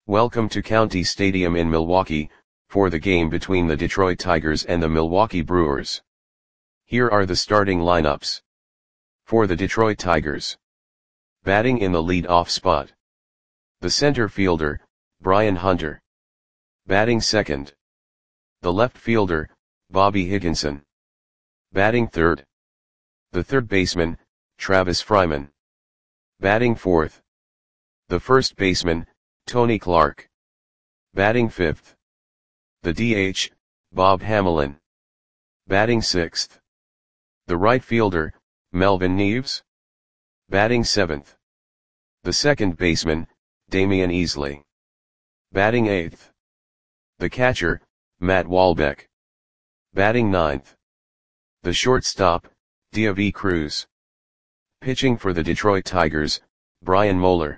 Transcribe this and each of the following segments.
Welcome to County Stadium in Milwaukee, for the game between the Detroit Tigers and the Milwaukee Brewers. Here are the starting lineups. For the Detroit Tigers. Batting in the lead-off spot. The center fielder, Brian Hunter. Batting second. The left fielder, Bobby Higginson. Batting third. The third baseman, Travis Fryman. Batting fourth. The first baseman, Tony Clark. Batting fifth. The DH, Bob Hamelin. Batting sixth. The right fielder, Melvin Neves. Batting seventh. The second baseman, Damian Easley. Batting eighth. The catcher, Matt Walbeck. Batting ninth. The shortstop, Diavy Cruz. Pitching for the Detroit Tigers, Brian Moeller.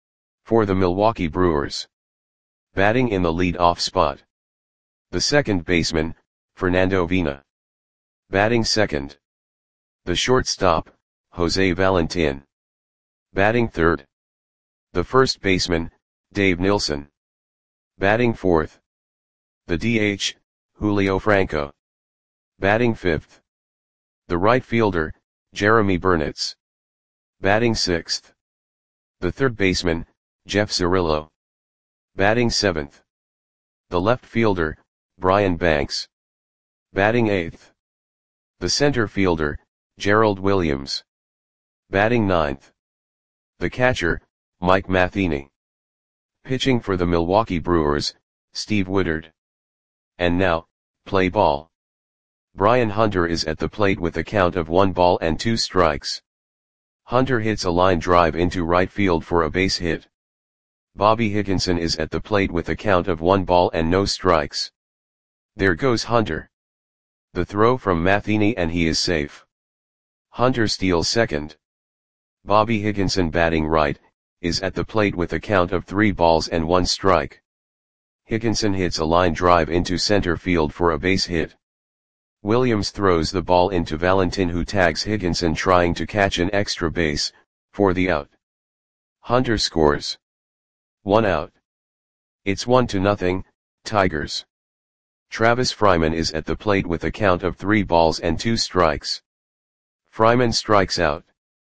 For the Milwaukee Brewers. Batting in the lead-off spot. The second baseman, Fernando Vina. Batting second. The shortstop, Jose Valentin. Batting third. The first baseman, Dave Nilsson. Batting fourth. The DH, Julio Franco. Batting fifth. The right fielder, Jeremy Burnitz. Batting sixth. The third baseman, Jeff Cirillo. Batting seventh. The left fielder, Brian Banks. Batting eighth. The center fielder, Gerald Williams. Batting ninth. The catcher, Mike Matheny. Pitching for the Milwaukee Brewers, Steve Woodard. And now, play ball. Brian Hunter is at the plate with a count of 1 ball and 2 strikes. Hunter hits a line drive into right field for a base hit. Bobby Higginson is at the plate with a count of 1 ball and no strikes. There goes Hunter. The throw from Matheny and he is safe. Hunter steals second. Bobby Higginson, batting right, is at the plate with a count of 3 balls and 1 strike. Higginson hits a line drive into center field for a base hit. Williams throws the ball into Valentin, who tags Higginson trying to catch an extra base, for the out. Hunter scores. 1 out. It's 1-0, Tigers. Travis Fryman is at the plate with a count of 3 balls and 2 strikes. Fryman strikes out.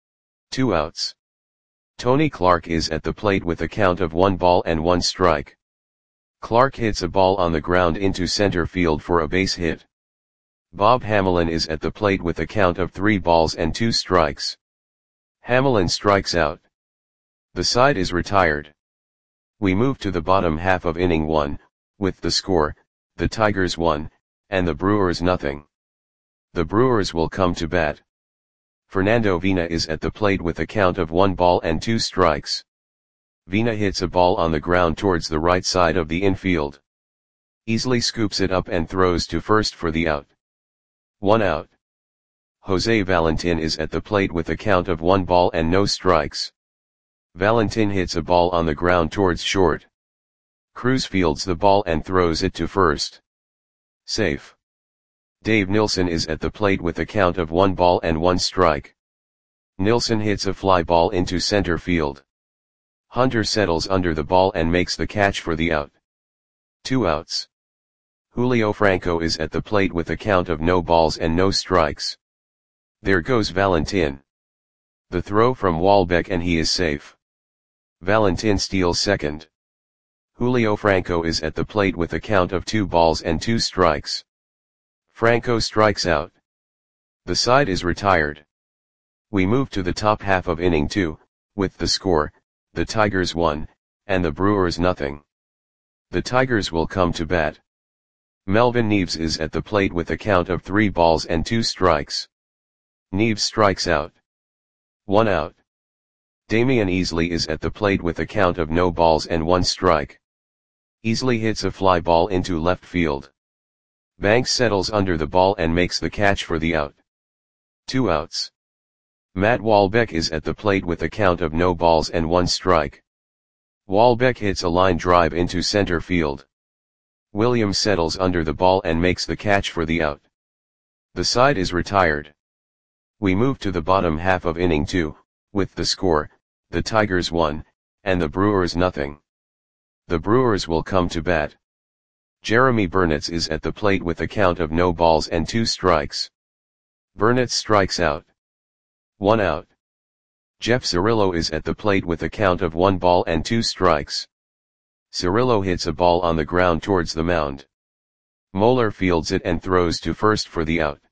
2 outs. Tony Clark is at the plate with a count of 1 ball and 1 strike. Clark hits a ball on the ground into center field for a base hit. Bob Hamelin is at the plate with a count of 3 balls and 2 strikes. Hamelin strikes out. The side is retired. We move to the bottom half of inning 1, with the score, the Tigers 1, and the Brewers 0. The Brewers will come to bat. Fernando Vina is at the plate with a count of 1 ball and 2 strikes. Vina hits a ball on the ground towards the right side of the infield. Easley scoops it up and throws to first for the out. 1 out. Jose Valentin is at the plate with a count of 1 ball and no strikes. Valentin hits a ball on the ground towards short. Cruz fields the ball and throws it to first. Safe. Dave Nilsson is at the plate with a count of 1 ball and 1 strike. Nilsson hits a fly ball into center field. Hunter settles under the ball and makes the catch for the out. 2 outs. Julio Franco is at the plate with a count of no balls and no strikes. There goes Valentin. The throw from Walbeck and he is safe. Valentin steals second. Julio Franco is at the plate with a count of 2 balls and 2 strikes. Franco strikes out. The side is retired. We move to the top half of inning 2, with the score, the Tigers 1, and the Brewers 0. The Tigers will come to bat. Melvin Neves is at the plate with a count of 3 balls and 2 strikes. Neves strikes out. 1 out. Damian Easley is at the plate with a count of no balls and 1 strike. Easley hits a fly ball into left field. Banks settles under the ball and makes the catch for the out. 2 outs. Matt Walbeck is at the plate with a count of no balls and 1 strike. Walbeck hits a line drive into center field. Williams settles under the ball and makes the catch for the out. The side is retired. We move to the bottom half of inning 2, with the score, the Tigers 1, and the Brewers 0. The Brewers will come to bat. Jeremy Burnitz is at the plate with a count of no balls and 2 strikes. Burnitz strikes out. 1 out. Jeff Cirillo is at the plate with a count of 1 ball and 2 strikes. Cirillo hits a ball on the ground towards the mound. Moeller fields it and throws to first for the out.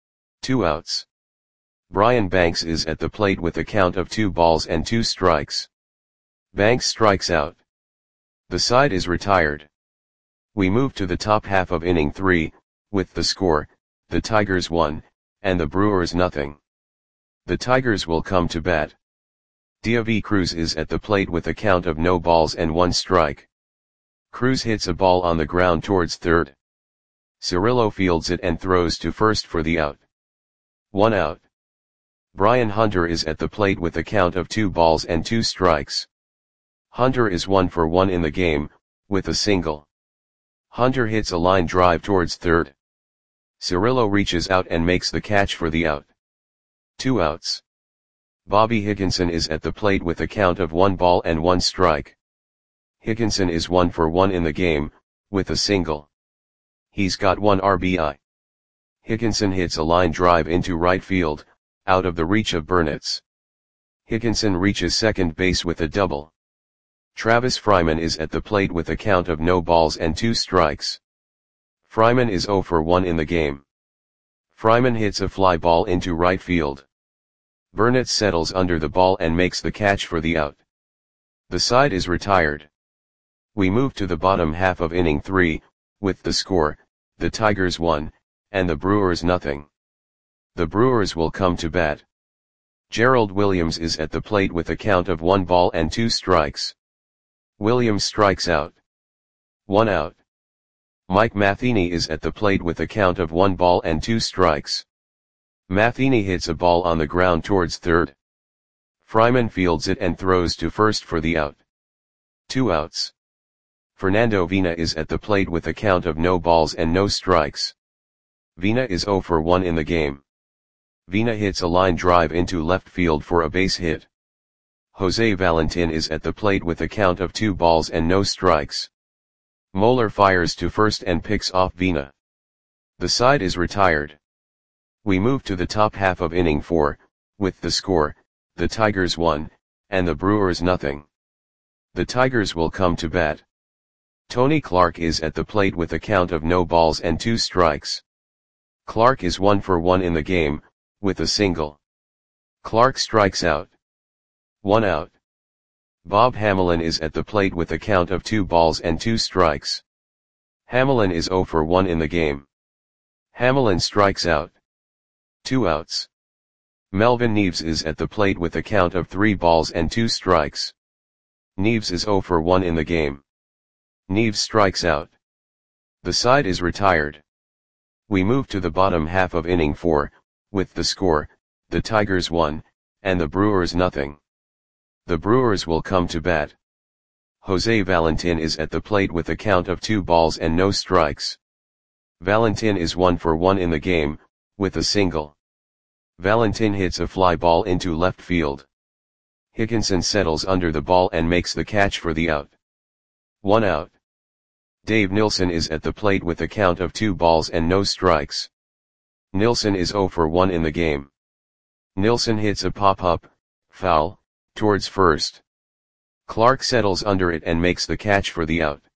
2 outs. Brian Banks is at the plate with a count of 2 balls and 2 strikes. Banks strikes out. The side is retired. We move to the top half of inning 3, with the score, the Tigers 1, and the Brewers nothing. The Tigers will come to bat. Deivi Cruz is at the plate with a count of no balls and 1 strike. Cruz hits a ball on the ground towards third. Cirillo fields it and throws to first for the out. 1 out. Brian Hunter is at the plate with a count of 2 balls and 2 strikes. Hunter is 1 for 1 in the game, with a single. Hunter hits a line drive towards third. Cirillo reaches out and makes the catch for the out. 2 outs. Bobby Higginson is at the plate with a count of 1 ball and 1 strike. Higginson is 1 for 1 in the game, with a single. He's got 1 RBI. Higginson hits a line drive into right field, out of the reach of Burnitz. Higginson reaches second base with a double. Travis Fryman is at the plate with a count of no balls and 2 strikes. Fryman is 0 for 1 in the game. Fryman hits a fly ball into right field. Burnitz settles under the ball and makes the catch for the out. The side is retired. We move to the bottom half of inning 3, with the score, the Tigers 1, and the Brewers nothing. The Brewers will come to bat. Gerald Williams is at the plate with a count of 1 ball and 2 strikes. Williams strikes out. 1 out. Mike Matheny is at the plate with a count of 1 ball and 2 strikes. Matheny hits a ball on the ground towards third. Fryman fields it and throws to first for the out. 2 outs. Fernando Vina is at the plate with a count of no balls and no strikes. Vina is 0 for 1 in the game. Vina hits a line drive into left field for a base hit. Jose Valentin is at the plate with a count of 2 balls and no strikes. Moeller fires to first and picks off Vina. The side is retired. We move to the top half of inning 4, with the score, the Tigers 1, and the Brewers nothing. The Tigers will come to bat. Tony Clark is at the plate with a count of no balls and 2 strikes. Clark is 1 for 1 in the game, with a single. Clark strikes out. 1 out. Bob Hamelin is at the plate with a count of 2 balls and 2 strikes. Hamelin is 0 for 1 in the game. Hamelin strikes out. 2 outs. Melvin Neves is at the plate with a count of 3 balls and 2 strikes. Neves is 0 for 1 in the game. Neves strikes out. The side is retired. We move to the bottom half of inning 4, with the score, the Tigers 1, and the Brewers nothing. The Brewers will come to bat. Jose Valentin is at the plate with a count of 2 balls and no strikes. Valentin is 1 for 1 in the game, with a single. Valentin hits a fly ball into left field. Higginson settles under the ball and makes the catch for the out. 1 out. Dave Nilsson is at the plate with a count of 2 balls and no strikes. Nilsson is 0 for 1 in the game. Nilsson hits a pop-up, foul, towards first. Clark settles under it and makes the catch for the out.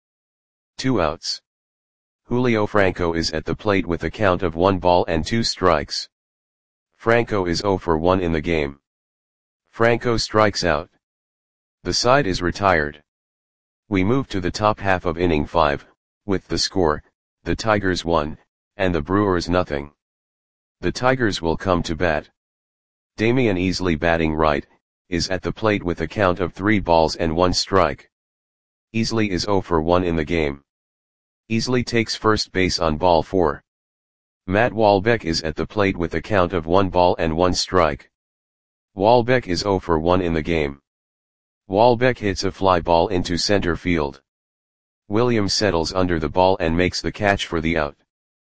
2 outs. Julio Franco is at the plate with a count of 1 ball and 2 strikes. Franco is 0 for 1 in the game. Franco strikes out. The side is retired. We move to the top half of inning 5, with the score, the Tigers 1, and the Brewers nothing. The Tigers will come to bat. Damian Easley batting right, is at the plate with a count of 3 balls and 1 strike. Easley is 0 for 1 in the game. Easley takes first base on ball 4. Matt Walbeck is at the plate with a count of 1 ball and 1 strike. Walbeck is 0 for 1 in the game. Walbeck hits a fly ball into center field. Williams settles under the ball and makes the catch for the out.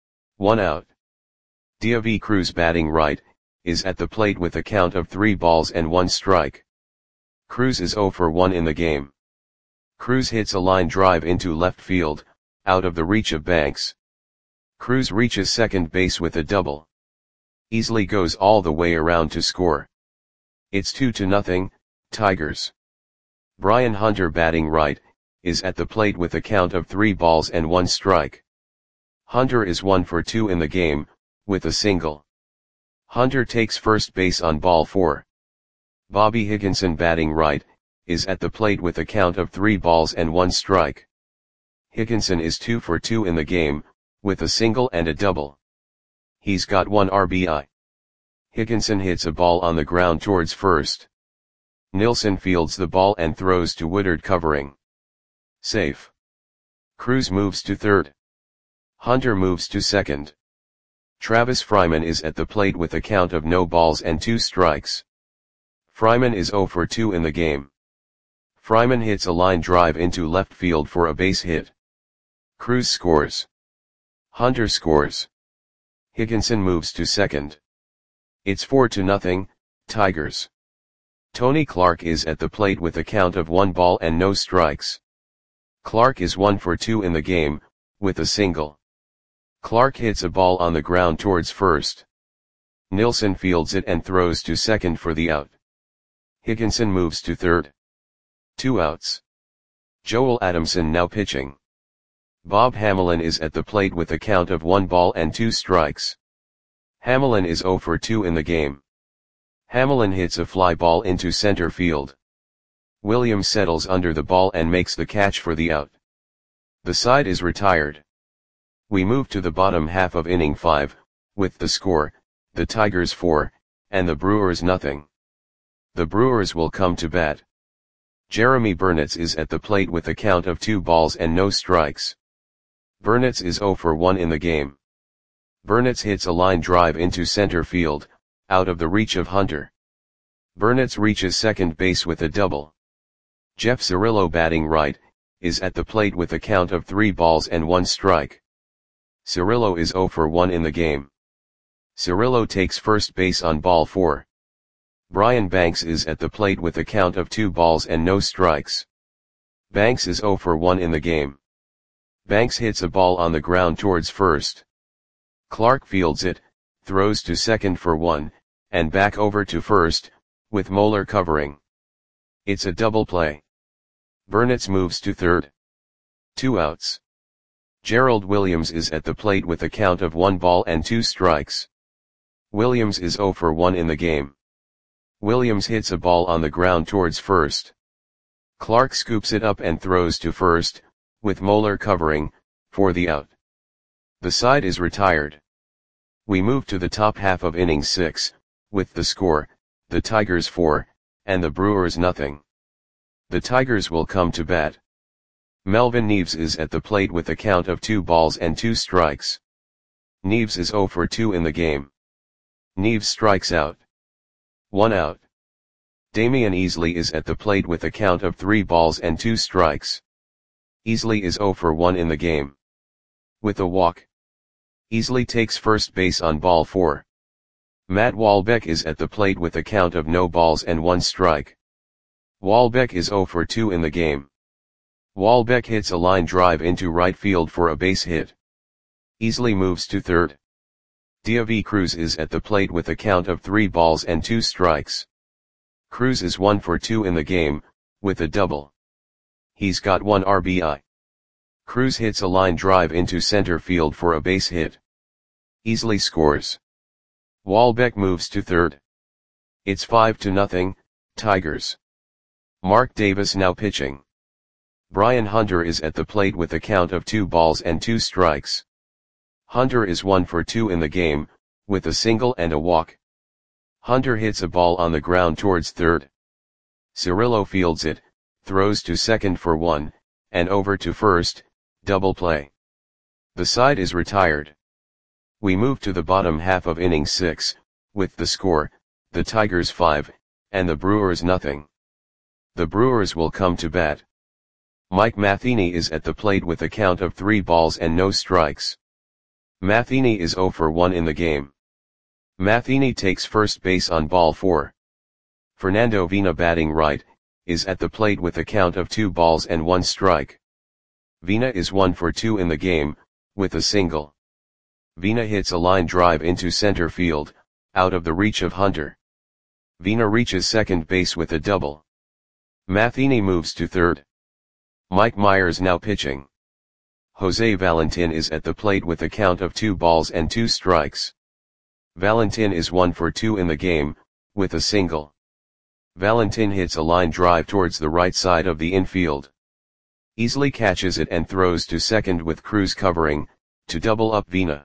1 out. Deivi Cruz batting right, is at the plate with a count of 3 balls and 1 strike. Cruz is 0 for 1 in the game. Cruz hits a line drive into left field, out of the reach of Banks. Cruz reaches second base with a double. Easily goes all the way around to score. It's 2-0, Tigers. Brian Hunter, batting right, is at the plate with a count of 3 balls and 1 strike. Hunter is 1 for 2 in the game, with a single. Hunter takes first base on ball 4. Bobby Higginson, batting right, is at the plate with a count of 3 balls and 1 strike. Higginson is 2 for 2 in the game, with a single and a double. He's got 1 RBI. Higginson hits a ball on the ground towards first. Nilsson fields the ball and throws to Woodard, covering. Safe. Cruz moves to third. Hunter moves to second. Travis Fryman is at the plate with a count of no balls and 2 strikes. Fryman is 0 for 2 in the game. Fryman hits a line drive into left field for a base hit. Cruz scores. Hunter scores. Higginson moves to second. It's 4-0, Tigers. Tony Clark is at the plate with a count of 1 ball and no strikes. Clark is 1 for 2 in the game, with a single. Clark hits a ball on the ground towards first. Nilsson fields it and throws to second for the out. Higginson moves to third. 2 outs. Joel Adamson now pitching. Bob Hamelin is at the plate with a count of 1 ball and 2 strikes. Hamelin is 0 for 2 in the game. Hamelin hits a fly ball into center field. Williams settles under the ball and makes the catch for the out. The side is retired. We move to the bottom half of inning 5, with the score, the Tigers 4, and the Brewers nothing. The Brewers will come to bat. Jeremy Burnitz is at the plate with a count of 2 balls and no strikes. Burnitz is 0 for 1 in the game. Burnitz hits a line drive into center field, out of the reach of Hunter. Burnitz reaches second base with a double. Jeff Cirillo, batting right, is at the plate with a count of 3 balls and 1 strike. Cirillo is 0 for 1 in the game. Cirillo takes first base on ball 4. Brian Banks is at the plate with a count of 2 balls and no strikes. Banks is 0 for 1 in the game. Banks hits a ball on the ground towards first. Clark fields it, throws to second for 1, and back over to first, with Moeller covering. It's a double play. Burnitz moves to third. 2 outs. Gerald Williams is at the plate with a count of 1 ball and 2 strikes. Williams is 0 for 1 in the game. Williams hits a ball on the ground towards first. Clark scoops it up and throws to first, with Moeller covering, for the out. The side is retired. We move to the top half of inning 6, with the score, the Tigers 4, and the Brewers nothing. The Tigers will come to bat. Melvin Neves is at the plate with a count of 2 balls and 2 strikes. Neves is 0 for 2 in the game. Neves strikes out. 1 out. Damian Easley is at the plate with a count of 3 balls and 2 strikes. Easley is 0 for 1 in the game. With a walk. Easley takes first base on ball 4. Matt Walbeck is at the plate with a count of no balls and 1 strike. Walbeck is 0 for 2 in the game. Walbeck hits a line drive into right field for a base hit. Easley moves to third. Diavi Cruz is at the plate with a count of 3 balls and 2 strikes. Cruz is 1 for 2 in the game, with a double. He's got 1 RBI. Cruz hits a line drive into center field for a base hit. Easley scores. Walbeck moves to third. It's 5-0, Tigers. Mark Davis now pitching. Brian Hunter is at the plate with a count of 2 balls and 2 strikes. Hunter is 1 for 2 in the game, with a single and a walk. Hunter hits a ball on the ground towards third. Cirillo fields it, throws to second for 1, and over to first, double play. The side is retired. We move to the bottom half of inning 6, with the score, the Tigers 5, and the Brewers nothing. The Brewers will come to bat. Mike Matheny is at the plate with a count of 3 balls and no strikes. Matheny is 0 for 1 in the game. Matheny takes first base on ball 4. Fernando Vina, batting right, is at the plate with a count of 2 balls and 1 strike. Veena is 1 for 2 in the game, with a single. Veena hits a line drive into center field, out of the reach of Hunter. Veena reaches second base with a double. Matheny moves to third. Mike Myers now pitching. Jose Valentin is at the plate with a count of 2 balls and 2 strikes. Valentin is 1 for 2 in the game, with a single. Valentin hits a line drive towards the right side of the infield. Easily catches it and throws to second with Cruz covering, to double up Veena.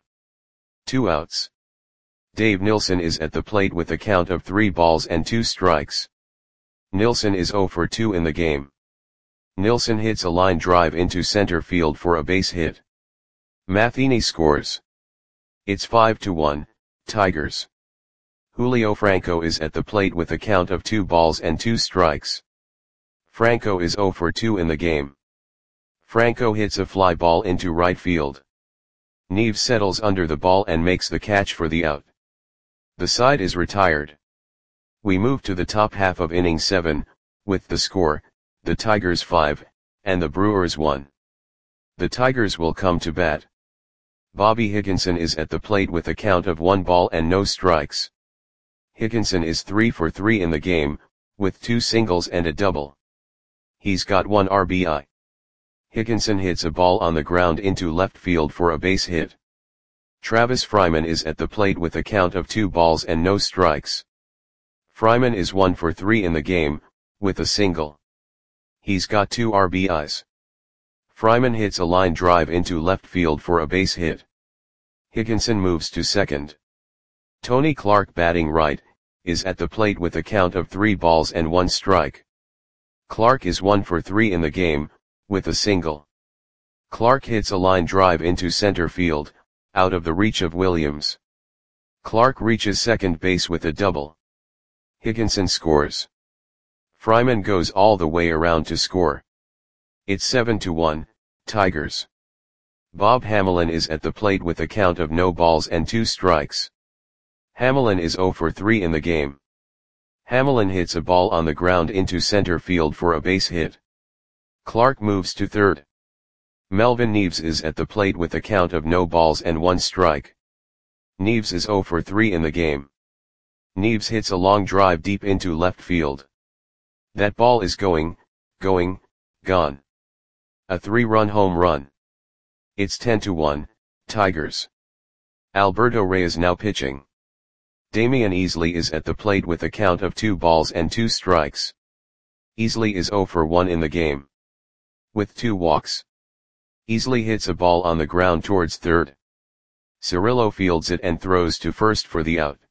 2 outs. Dave Nilsson is at the plate with a count of 3 balls and 2 strikes. Nilsson is 0 for 2 in the game. Nilsson hits a line drive into center field for a base hit. Matheny scores. It's 5-1, Tigers. Julio Franco is at the plate with a count of 2 balls and 2 strikes. Franco is 0 for 2 in the game. Franco hits a fly ball into right field. Neves settles under the ball and makes the catch for the out. The side is retired. We move to the top half of inning 7, with the score, the Tigers 5, and the Brewers 1. The Tigers will come to bat. Bobby Higginson is at the plate with a count of 1 ball and no strikes. Higginson is 3 for 3 in the game, with 2 singles and a double. He's got 1 RBI. Higginson hits a ball on the ground into left field for a base hit. Travis Fryman is at the plate with a count of 2 balls and no strikes. Fryman is 1 for 3 in the game, with a single. He's got 2 RBIs. Fryman hits a line drive into left field for a base hit. Higginson moves to second. Tony Clark, batting right, is at the plate with a count of 3 balls and 1 strike. Clark is 1 for 3 in the game, with a single. Clark hits a line drive into center field, out of the reach of Williams. Clark reaches second base with a double. Higginson scores. Fryman goes all the way around to score. It's 7-1, Tigers. Bob Hamelin is at the plate with a count of no balls and 2 strikes. Hamelin is 0 for 3 in the game. Hamelin hits a ball on the ground into center field for a base hit. Clark moves to third. Melvin Neves is at the plate with a count of no balls and 1 strike. Neves is 0 for 3 in the game. Neves hits a long drive deep into left field. That ball is gone. A 3-run home run. It's 10-1, Tigers. Alberto Reyes now pitching. Damian Easley is at the plate with a count of 2 balls and 2 strikes. Easley is 0 for 1 in the game. With 2 walks. Easley hits a ball on the ground towards third. Cirillo fields it and throws to first for the out.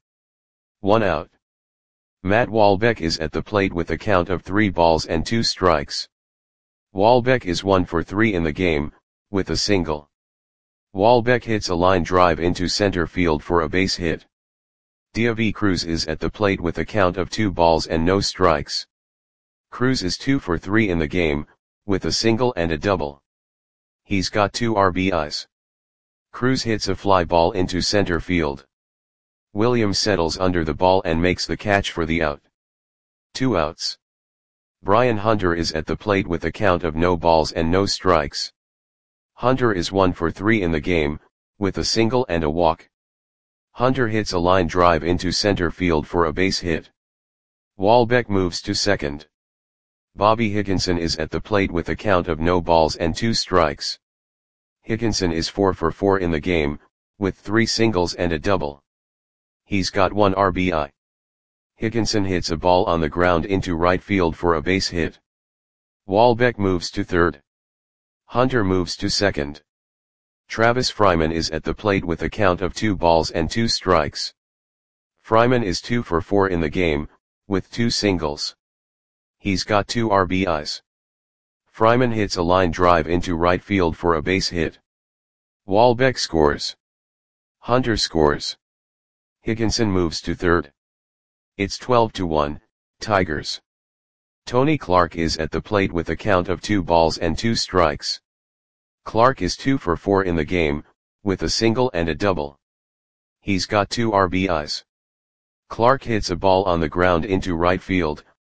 1 out. Matt Walbeck is at the plate with a count of 3 balls and 2 strikes. Walbeck is 1 for 3 in the game, with a single. Walbeck hits a line drive into center field for a base hit. Diaby Cruz is at the plate with a count of 2 balls and no strikes. Cruz is 2 for 3 in the game, with a single and a double. He's got 2 RBIs. Cruz hits a fly ball into center field. Williams settles under the ball and makes the catch for the out. 2 outs. Brian Hunter is at the plate with a count of no balls and no strikes. Hunter is 1 for 3 in the game, with a single and a walk. Hunter hits a line drive into center field for a base hit. Walbeck moves to second. Bobby Higginson is at the plate with a count of no balls and 2 strikes. Higginson is 4 for 4 in the game, with 3 singles and a double. He's got 1 RBI. Higginson hits a ball on the ground into right field for a base hit. Walbeck moves to third. Hunter moves to second. Travis Fryman is at the plate with a count of 2 balls and 2 strikes. Fryman is 2 for 4 in the game, with 2 singles. He's got 2 RBIs. Fryman hits a line drive into right field for a base hit. Walbeck scores. Hunter scores. Higginson moves to third. It's 12-1, Tigers. Tony Clark is at the plate with a count of 2 balls and 2 strikes. Clark is 2 for 4 in the game, with a single and a double. He's got 2 RBIs. Clark hits a ball on the ground into right field,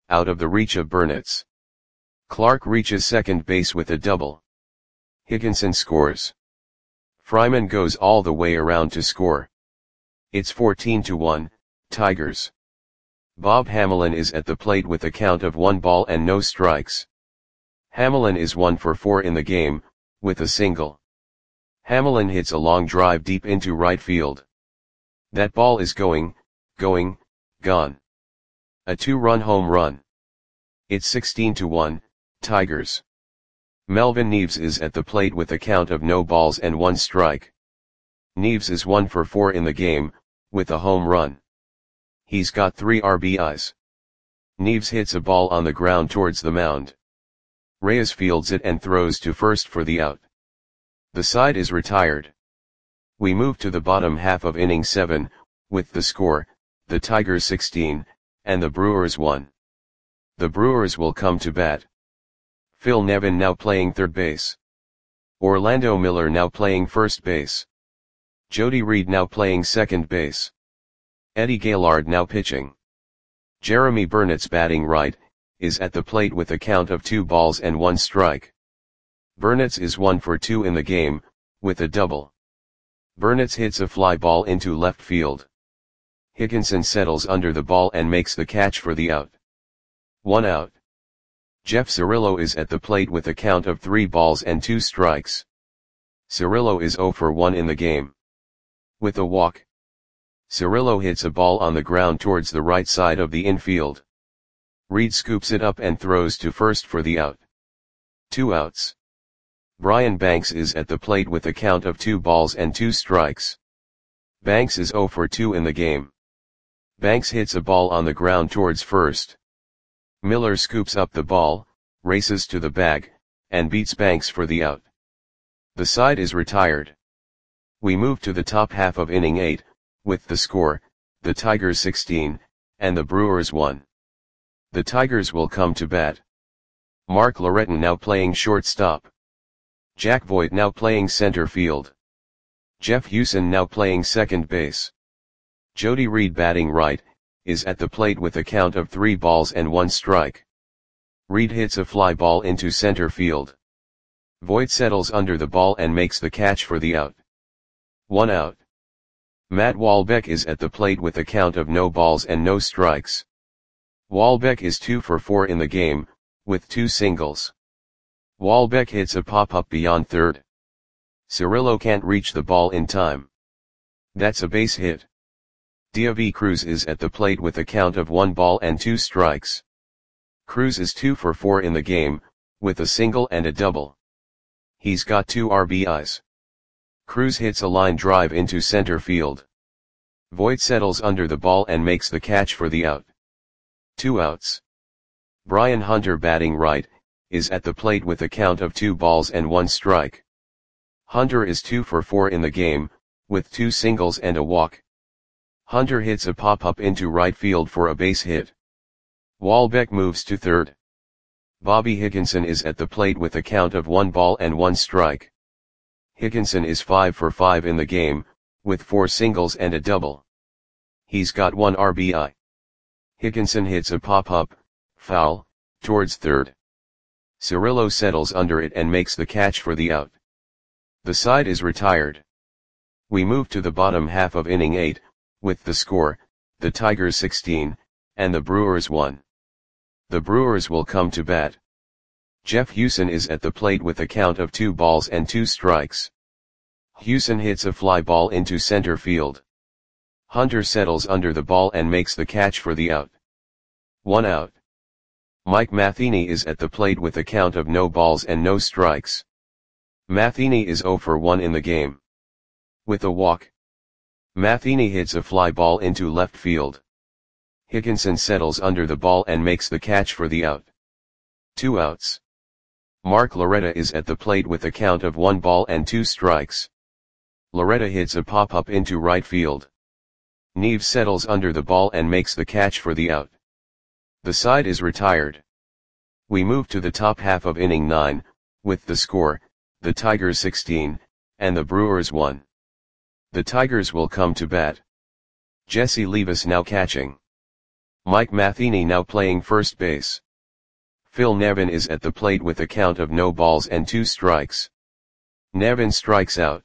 out of the reach of Burnitz. Clark reaches second base with a double. Higginson scores. Fryman goes all the way around to score. It's 14-1, Tigers. Bob Hamelin is at the plate with a count of 1 ball and no strikes. Hamelin is 1 for 4 in the game, with a single. Hamelin hits a long drive deep into right field. That ball is gone. A 2-run home run. It's 16-1, Tigers. Melvin Neves is at the plate with a count of no balls and 1 strike. Neves is 1 for 4 in the game, with a home run. He's got 3 RBIs. Neves hits a ball on the ground towards the mound. Reyes fields it and throws to first for the out. The side is retired. We move to the bottom half of inning 7, with the score, the Tigers 16, and the Brewers 1. The Brewers will come to bat. Phil Nevin now playing third base. Orlando Miller now playing first base. Jody Reed now playing second base. Eddie Gaylord now pitching. Jeremy Burnitz batting right, is at the plate with a count of 2 balls and 1 strike. Burnitz is 1 for 2 in the game, with a double. Burnitz hits a fly ball into left field. Higginson settles under the ball and makes the catch for the out. 1 out. Jeff Cirillo is at the plate with a count of 3 balls and 2 strikes. Cirillo is 0 for 1 in the game. With a walk. Cirillo hits a ball on the ground towards the right side of the infield. Reed scoops it up and throws to first for the out. 2 outs. Brian Banks is at the plate with a count of 2 balls and 2 strikes. Banks is 0 for 2 in the game. Banks hits a ball on the ground towards first. Miller scoops up the ball, races to the bag, and beats Banks for the out. The side is retired. We move to the top half of inning 8, with the score, the Tigers 16, and the Brewers 1. The Tigers will come to bat. Mark Loretton now playing shortstop. Jack Voigt now playing center field. Jeff Hewson now playing second base. Jody Reed batting right, is at the plate with a count of 3 balls and 1 strike. Reed hits a fly ball into center field. Voigt settles under the ball and makes the catch for the out. 1 out. Matt Walbeck is at the plate with a count of no balls and no strikes. Walbeck is 2 for 4 in the game, with 2 singles. Walbeck hits a pop-up beyond third. Cirillo can't reach the ball in time. That's a base hit. Diaby Cruz is at the plate with a count of 1 ball and 2 strikes. Cruz is 2 for 4 in the game, with a single and a double. He's got 2 RBIs. Cruz hits a line drive into center field. Voigt settles under the ball and makes the catch for the out. 2 outs. Brian Hunter batting right, is at the plate with a count of 2 balls and 1 strike. Hunter is 2 for 4 in the game, with 2 singles and a walk. Hunter hits a pop-up into right field for a base hit. Walbeck moves to third. Bobby Higginson is at the plate with a count of 1 ball and 1 strike. Higginson is 5 for 5 in the game, with 4 singles and a double. He's got 1 RBI. Higginson hits a pop-up, foul, towards third. Cirillo settles under it and makes the catch for the out. The side is retired. We move to the bottom half of inning 8, with the score, the Tigers 16, and the Brewers 1. The Brewers will come to bat. Jeff Hewson is at the plate with a count of 2 balls and 2 strikes. Hewson hits a fly ball into center field. Hunter settles under the ball and makes the catch for the out. 1 out. Mike Matheny is at the plate with a count of no balls and no strikes. Matheny is 0 for 1 in the game. With a walk. Matheny hits a fly ball into left field. Higginson settles under the ball and makes the catch for the out. 2 outs. Mark Loretta is at the plate with a count of 1 ball and 2 strikes. Loretta hits a pop-up into right field. Neves settles under the ball and makes the catch for the out. The side is retired. We move to the top half of inning 9, with the score, the Tigers 16, and the Brewers 1. The Tigers will come to bat. Jesse Levis now catching. Mike Matheny now playing first base. Phil Nevin is at the plate with a count of no balls and 2 strikes. Nevin strikes out.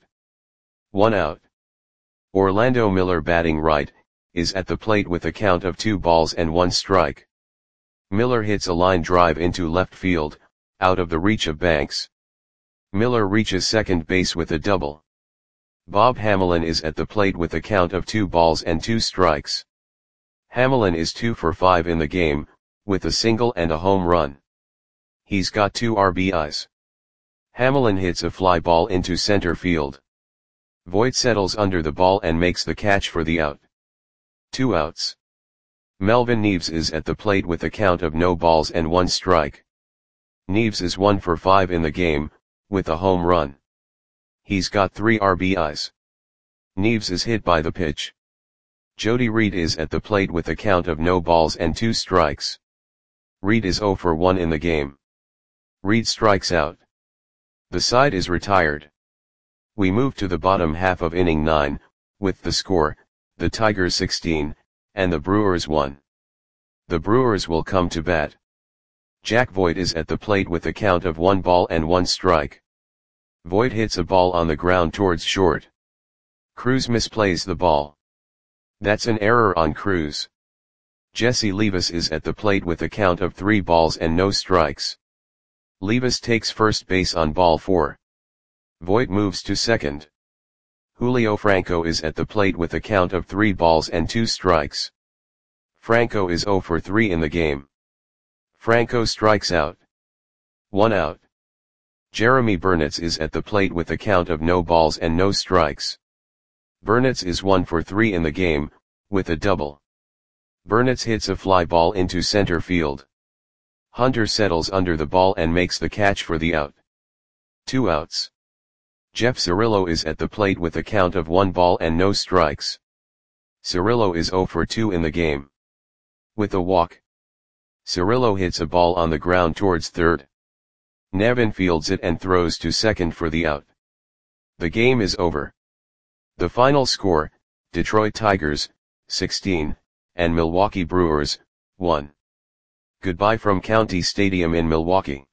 1 out. Orlando Miller batting right, is at the plate with a count of 2 balls and 1 strike. Miller hits a line drive into left field, out of the reach of Banks. Miller reaches second base with a double. Bob Hamelin is at the plate with a count of 2 balls and 2 strikes. Hamelin is 2 for 5 in the game, with a single and a home run. He's got 2 RBIs. Hamelin hits a fly ball into center field. Voit settles under the ball and makes the catch for the out. 2 outs. Melvin Neves is at the plate with a count of no balls and 1 strike. Neves is 1 for 5 in the game, with a home run. He's got 3 RBIs. Neves is hit by the pitch. Jody Reed is at the plate with a count of no balls and 2 strikes. Reed is 0 for 1 in the game. Reed strikes out. The side is retired. We move to the bottom half of inning 9, with the score, the Tigers 16, and the Brewers 1. The Brewers will come to bat. Jack Voit is at the plate with a count of 1 ball and 1 strike. Voit hits a ball on the ground towards short. Cruz misplays the ball. That's an error on Cruz. Jesse Levis is at the plate with a count of 3 balls and no strikes. Levis takes first base on ball 4. Voit moves to second. Julio Franco is at the plate with a count of 3 balls and 2 strikes. Franco is 0 for 3 in the game. Franco strikes out. 1 out. Jeremy Burnitz is at the plate with a count of no balls and no strikes. Burnitz is 1 for 3 in the game, with a double. Burnitz hits a fly ball into center field. Hunter settles under the ball and makes the catch for the out. 2 outs. Jeff Cirillo is at the plate with a count of 1 ball and no strikes. Cirillo is 0 for 2 in the game. With a walk. Cirillo hits a ball on the ground towards third. Nevin fields it and throws to second for the out. The game is over. The final score, Detroit Tigers, 16, and Milwaukee Brewers, 1. Goodbye from County Stadium in Milwaukee.